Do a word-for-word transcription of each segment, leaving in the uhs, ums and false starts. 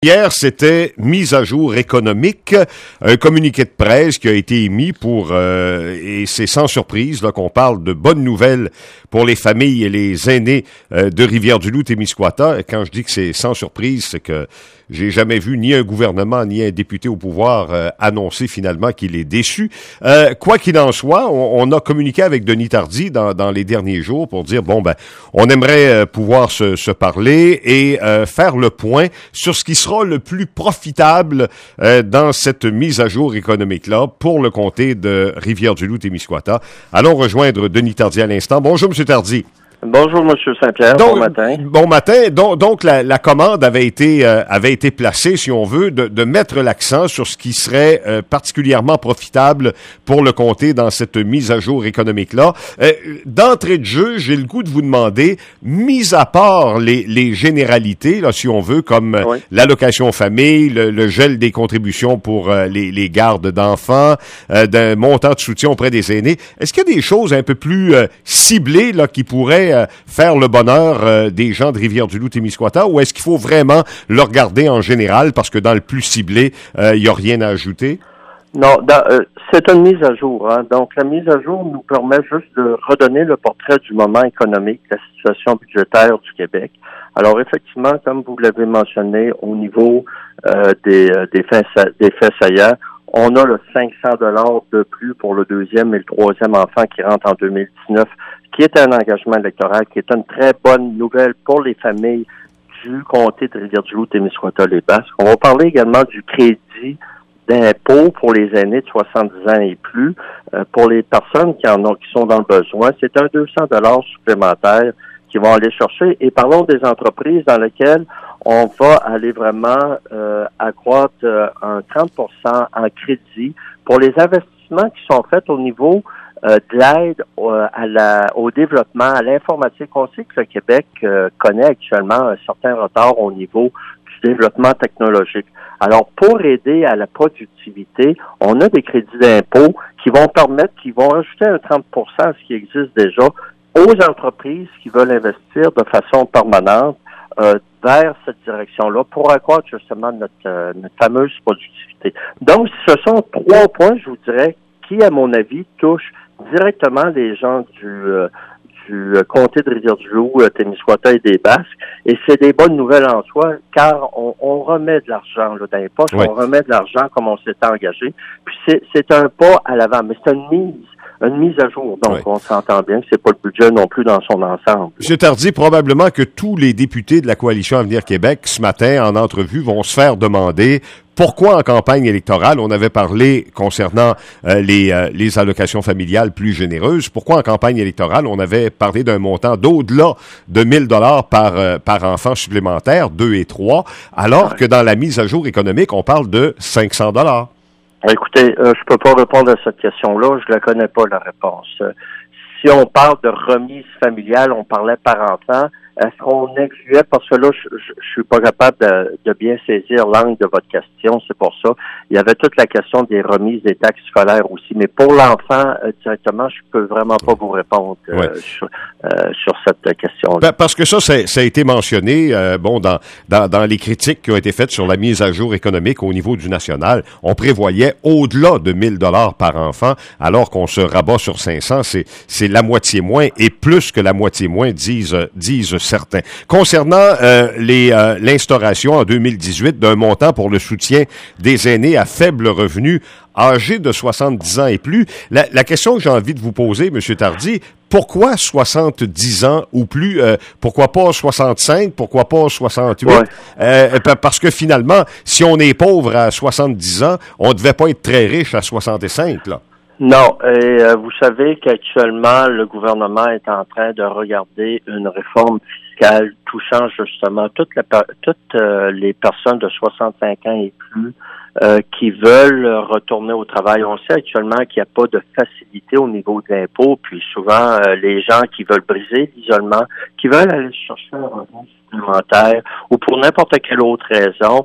Hier, c'était mise à jour économique, un communiqué de presse qui a été émis pour, euh, et c'est sans surprise là qu'on parle de bonnes nouvelles pour les familles et les aînés euh, de Rivière-du-Loup-Témiscouata. Quand je dis que c'est sans surprise, c'est que j'ai jamais vu ni un gouvernement ni un député au pouvoir euh, annoncer finalement qu'il est déçu. Euh, quoi qu'il en soit, on, on a communiqué avec Denis Tardy dans, dans les derniers jours pour dire, bon, ben, on aimerait euh, pouvoir se, se parler et euh, faire le point sur ce qui sera le plus profitable euh, dans cette mise à jour économique-là pour le comté de Rivière-du-Loup-Témiscouata. Allons rejoindre Denis Tardy à l'instant. Bonjour, M. Tardy. Bonjour, M. Saint-Pierre. Donc, bon matin. Bon matin. Donc, donc la, la commande avait été euh, avait été placée, si on veut, de, de mettre l'accent sur ce qui serait euh, particulièrement profitable pour le comté dans cette mise à jour économique-là. Euh, d'entrée de jeu, j'ai le goût de vous demander, mis à part les, les généralités, là, si on veut, comme euh, oui. l'allocation famille, le, le gel des contributions pour euh, les, les gardes d'enfants, euh, d'un montant de soutien auprès des aînés, est-ce qu'il y a des choses un peu plus euh, ciblées là qui pourraient faire le bonheur euh, des gens de Rivière-du-Loup-Témiscouata, ou est-ce qu'il faut vraiment le regarder en général parce que dans le plus ciblé, il euh, n'y a rien à ajouter? Non, dans, euh, c'est une mise à jour. Hein. Donc, la mise à jour nous permet juste de redonner le portrait du moment économique, de la situation budgétaire du Québec. Alors, effectivement, comme vous l'avez mentionné, au niveau euh, des, des, faits, des faits saillants, on a le cinq cents dollars de plus pour le deuxième et le troisième enfant qui rentre en deux mille dix-neuf, qui est un engagement électoral, qui est une très bonne nouvelle pour les familles du comté de Rivière-du-Loup-Témiscouata-les-Basques. On va parler également du crédit d'impôt pour les aînés de soixante-dix ans et plus, euh, pour les personnes qui en ont, qui sont dans le besoin. C'est un deux cents dollars supplémentaires qu'ils vont aller chercher. Et parlons des entreprises dans lesquelles on va aller vraiment euh, accroître euh, un trente pour cent en crédit pour les investissements qui sont faits au niveau euh, de l'aide euh, à la, au développement, à l'informatique. On sait que le Québec euh, connaît actuellement un certain retard au niveau du développement technologique. Alors, pour aider à la productivité, on a des crédits d'impôt qui vont permettre, qui vont ajouter un trente pour cent à ce qui existe déjà aux entreprises qui veulent investir de façon permanente euh, vers cette direction-là pour accroître justement notre, euh, notre fameuse productivité. Donc, ce sont trois points, je vous dirais, qui, à mon avis, touchent directement les gens du, euh, du comté de Rivière-du-Loup, Témiscouata et des Basques. Et c'est des bonnes nouvelles en soi, car on, on remet de l'argent là, dans les poches, oui. On remet de l'argent comme on s'était engagé. Puis c'est, c'est un pas à l'avant, mais c'est une mise. Une mise à jour. Donc, oui. On s'entend bien que c'est pas le budget non plus dans son ensemble. M. Tardy, probablement que tous les députés de la Coalition Avenir Québec, ce matin, en entrevue, vont se faire demander pourquoi en campagne électorale, on avait parlé concernant euh, les, euh, les allocations familiales plus généreuses, pourquoi en campagne électorale, on avait parlé d'un montant d'au-delà de mille dollars par, euh, par enfant supplémentaire, deux et trois, alors oui. que dans la mise à jour économique, on parle de cinq cents dollars. Écoutez, euh, je peux pas répondre à cette question-là, je la connais pas la réponse. Euh, si on parle de remise familiale, on parlait par enfant, est-ce qu'on incluait, parce que là, je, je, je suis pas capable de, de bien saisir l'angle de votre question, c'est pour ça. Il y avait toute la question des remises des taxes scolaires aussi, mais pour l'enfant, euh, directement, je peux vraiment pas vous répondre euh, ouais. sur, euh, sur cette question-là. Ben, parce que ça, ça, ça a été mentionné, euh, bon, dans, dans, dans les critiques qui ont été faites sur la mise à jour économique au niveau du national, on prévoyait au-delà de mille dollars par enfant, alors qu'on se rabat sur cinq cents, c'est, c'est la moitié moins, et plus que la moitié moins, disent, disent certains. Concernant euh, les, euh, l'instauration en deux mille dix-huit d'un montant pour le soutien des aînés à faible revenu âgés de soixante-dix ans et plus, la, la question que j'ai envie de vous poser, M. Tardy, pourquoi soixante-dix ans ou plus? Euh, pourquoi pas soixante-cinq? Pourquoi pas soixante-huit? Ouais. Euh, parce que finalement, si on est pauvre à soixante-dix ans, on ne devait pas être très riche à soixante-cinq, là. Non, et euh, vous savez qu'actuellement, le gouvernement est en train de regarder une réforme fiscale touchant justement toutes les, toutes, euh, les personnes de soixante-cinq ans et plus euh, qui veulent retourner au travail. On sait actuellement qu'il n'y a pas de facilité au niveau de l'impôt, puis souvent, euh, les gens qui veulent briser l'isolement, qui veulent aller chercher un revenu supplémentaire ou pour n'importe quelle autre raison,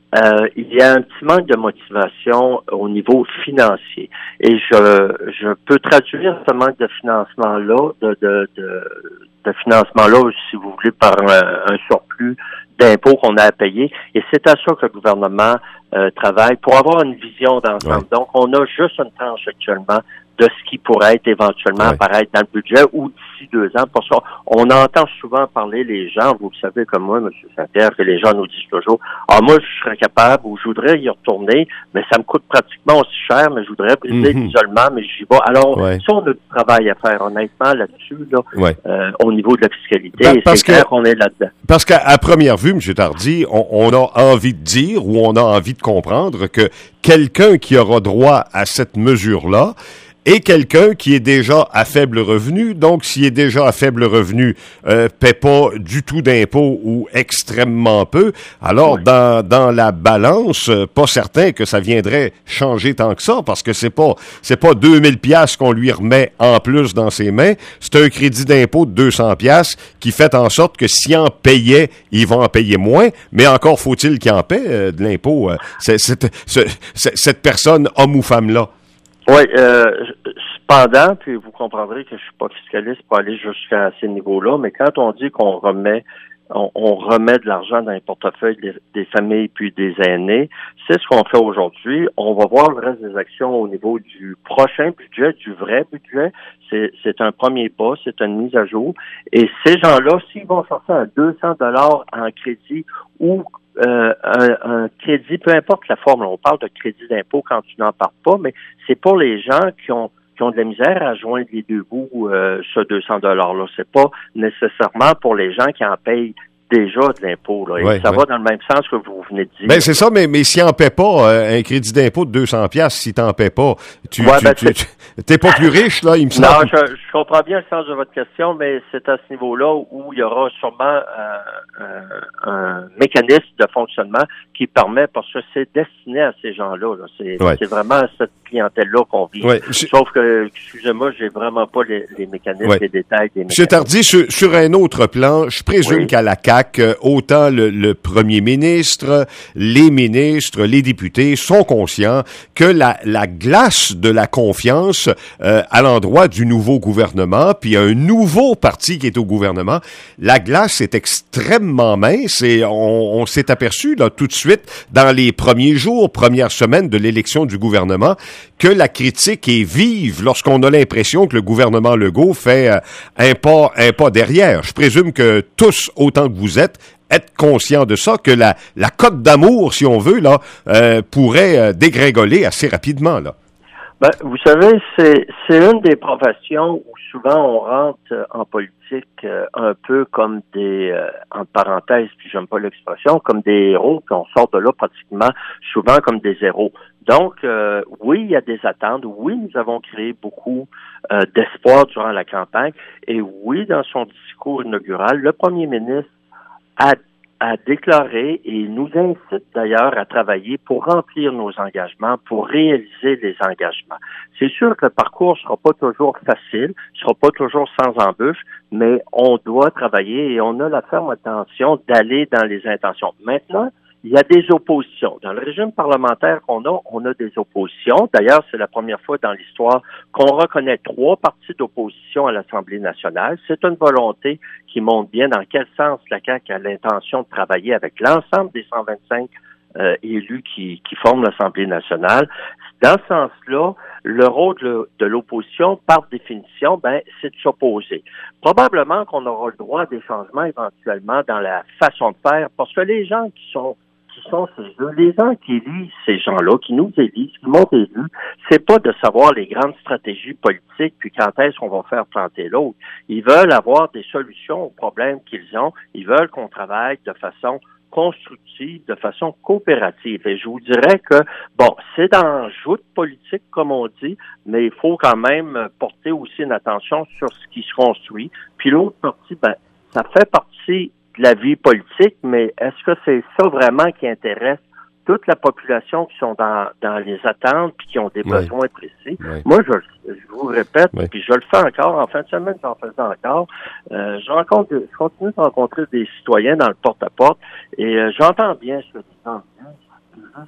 Euh, il y a un petit manque de motivation au niveau financier. Et je, je peux traduire ce manque de financement-là, de, de, de, de financement-là, si vous voulez, par un, un surplus d'impôts qu'on a à payer. Et c'est à ça que le gouvernement euh, travaille pour avoir une vision d'ensemble. Ouais. Donc, on a juste une tranche actuellement de ce qui pourrait être éventuellement ouais. apparaître dans le budget ou d'ici deux ans. Pour ça, on entend souvent parler les gens, vous le savez comme moi, M. Saint-Pierre, que les gens nous disent toujours, ah, moi, je serais capable ou je voudrais y retourner, mais ça me coûte pratiquement aussi cher, mais je voudrais briser mm-hmm. l'isolement, mais j'y vais. Alors, ouais. ça, on a du travail à faire, honnêtement, là-dessus, là, ouais. euh, au niveau de la fiscalité. Ben, et c'est que, clair qu'on est là-dedans. Parce qu'à première vue, M. Tardy, on, on a envie de dire ou on a envie de comprendre que quelqu'un qui aura droit à cette mesure-là, et quelqu'un qui est déjà à faible revenu, donc s'il est déjà à faible revenu, euh, paie pas du tout d'impôts ou extrêmement peu, alors oui. dans dans la balance, pas certain que ça viendrait changer tant que ça, parce que c'est pas c'est pas deux mille piastres qu'on lui remet en plus dans ses mains, c'est un crédit d'impôt de deux cents piastres qui fait en sorte que s'il en payait, il va en payer moins, mais encore faut-il qu'il en paie euh, de l'impôt, euh, c'est, c'est, c'est, c'est, cette personne, homme ou femme-là. Oui, euh, cependant, puis vous comprendrez que je suis pas fiscaliste pour aller jusqu'à ces niveaux-là, mais quand on dit qu'on remet on, on remet de l'argent dans les portefeuilles des, des familles puis des aînés, c'est ce qu'on fait aujourd'hui. On va voir le reste des actions au niveau du prochain budget, du vrai budget. C'est, c'est un premier pas, c'est une mise à jour. Et ces gens-là, s'ils vont sortir à deux cents dollars en crédit ou Euh, un, un crédit, peu importe la forme, on parle de crédit d'impôt quand tu n'en parles pas, mais c'est pour les gens qui ont qui ont de la misère à joindre les deux bouts, euh, ce deux cents dollars-là. C'est pas nécessairement pour les gens qui en payent déjà de l'impôt. Là. Et ouais, ça ouais. va dans le même sens que vous venez de dire. Ben c'est ça, mais, mais s'il n'en paie pas, euh, un crédit d'impôt de deux cents piastres, si t'en paies pas, tu, ouais, tu, ben, tu, tu t'es pas plus riche, là, il me semble. Non, je, je comprends bien le sens de votre question, mais c'est à ce niveau-là où il y aura sûrement euh, un, un mécanisme de fonctionnement qui permet, parce que c'est destiné à ces gens-là. Là. C'est, ouais. c'est vraiment à cette clientèle-là qu'on vit. Ouais, Sauf que, excusez-moi, j'ai vraiment pas les, les mécanismes, ouais. les détails des mécanismes. M. Tardy, sur, sur un autre plan, je présume oui. qu'à la C A Q, autant le, le premier ministre, les ministres, les députés sont conscients que la, la glace de la confiance euh, à l'endroit du nouveau gouvernement, puis un nouveau parti qui est au gouvernement, la glace est extrêmement mince et on, on s'est aperçu là tout de suite dans les premiers jours, premières semaines de l'élection du gouvernement, que la critique est vive lorsqu'on a l'impression que le gouvernement Legault fait euh, un pas, un pas derrière. Je présume que tous, autant que vous êtes, être conscient de ça, que la, la cote d'amour, si on veut, là, euh, pourrait euh, dégringoler assez rapidement, là. Ben, vous savez, c'est, c'est une des professions où souvent on rentre euh, en politique euh, un peu comme des, euh, entre parenthèses, puis j'aime pas l'expression, comme des héros, puis on sort de là pratiquement souvent comme des héros. Donc, euh, oui, il y a des attentes. Oui, nous avons créé beaucoup euh, d'espoir durant la campagne. Et oui, dans son discours inaugural, le premier ministre a, a déclaré et nous incite d'ailleurs à travailler pour remplir nos engagements, pour réaliser les engagements. C'est sûr que le parcours sera pas toujours facile, sera pas toujours sans embûches, mais on doit travailler et on a la ferme intention d'aller dans les intentions. Maintenant, il y a des oppositions. Dans le régime parlementaire qu'on a, on a des oppositions. D'ailleurs, c'est la première fois dans l'histoire qu'on reconnaît trois partis d'opposition à l'Assemblée nationale. C'est une volonté qui montre bien dans quel sens la C A Q a l'intention de travailler avec l'ensemble des cent vingt-cinq euh, élus qui, qui forment l'Assemblée nationale. Dans ce sens-là, le rôle de, de l'opposition, par définition, ben, c'est de s'opposer. Probablement qu'on aura le droit à des changements éventuellement dans la façon de faire, parce que les gens qui sont qui sont les gens qui élisent ces gens-là, qui nous élisent, qui m'ont élu, c'est pas de savoir les grandes stratégies politiques, puis quand est-ce qu'on va faire planter l'autre. Ils veulent avoir des solutions aux problèmes qu'ils ont. Ils veulent qu'on travaille de façon constructive, de façon coopérative. Et je vous dirais que, bon, c'est dans le joute politique, comme on dit, mais il faut quand même porter aussi une attention sur ce qui se construit. Puis l'autre partie, ben, ça fait partie de la vie politique, mais est-ce que c'est ça vraiment qui intéresse toute la population qui sont dans, dans les attentes puis qui ont des oui. besoins précis? Oui. Moi, je, je vous répète, oui. puis je le fais encore, en fin de semaine, j'en faisais encore, euh, je rencontre, je continue de rencontrer des citoyens dans le porte-à-porte et euh, j'entends bien ce que tu entends bien.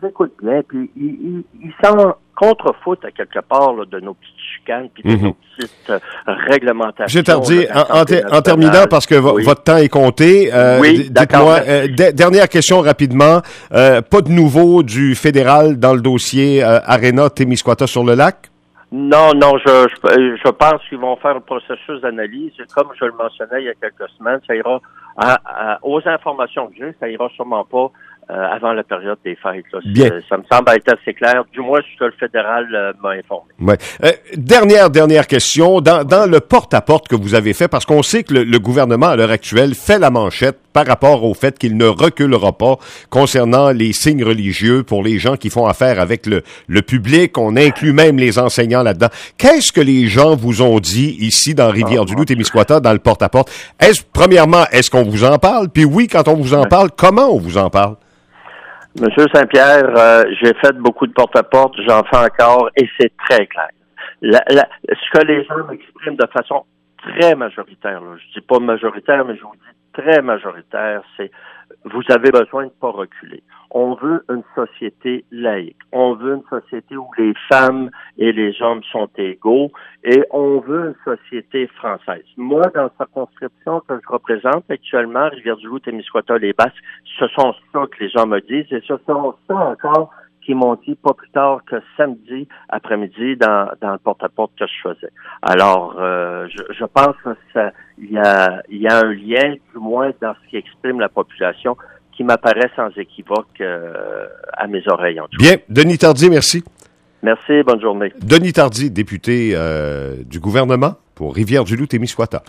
nous écoute bien, puis il, il, il s'en contrefoutent à quelque part là, de nos petites chicanes, puis de mm-hmm. nos petites euh, réglementations. J'ai tardé, en, en, ter, en terminant, parce que vo- oui. votre temps est compté, euh, oui, dites-moi, euh, d- dernière question rapidement, euh, pas de nouveau du fédéral dans le dossier euh, Arena-Témiscouata sur le lac? Non, non, je, je, je pense qu'ils vont faire un processus d'analyse. Comme je le mentionnais il y a quelques semaines, ça ira à, à, aux informations que j'ai, ça ira sûrement pas euh, avant la période des fêtes. Là. Bien. Ça me semble être assez clair, du moins ce que le fédéral euh, m'a informé. Ouais. Euh, dernière, dernière question. Dans, dans le porte-à-porte que vous avez fait, parce qu'on sait que le, le gouvernement, à l'heure actuelle, fait la manchette par rapport au fait qu'il ne reculera pas concernant les signes religieux pour les gens qui font affaire avec le, le public. On inclut même les enseignants là-dedans. Qu'est-ce que les gens vous ont dit ici dans Rivière-du-Loup, Témiscouata, dans le porte-à-porte? Est-ce, premièrement, est-ce qu'on vous en parle? Puis oui, quand on vous en parle, comment on vous en parle? Monsieur Saint-Pierre, euh, j'ai fait beaucoup de porte-à-porte, j'en fais encore, et c'est très clair. La, la, ce que les gens m'expriment de façon très majoritaire, là, je dis pas majoritaire, mais je vous dis très majoritaire, c'est vous avez besoin de pas reculer. On veut une société laïque. On veut une société où les femmes et les hommes sont égaux et on veut une société française. Moi, dans la circonscription que je représente actuellement, Rivière-du-Loup, Témiscouata, les Basses, ce sont ça que les gens me disent et ce sont ça encore qui m'ont dit pas plus tard que samedi après-midi dans, dans le porte-à-porte que je faisais. Alors, euh, je, je pense que ça, il y a, il y a un lien, du moins dans ce qui exprime la population, qui m'apparaît sans équivoque euh, à mes oreilles. En tout cas. Bien. Denis Tardy, merci. Merci, bonne journée. Denis Tardy, député euh, du gouvernement pour Rivière-du-Loup, Témiscouata.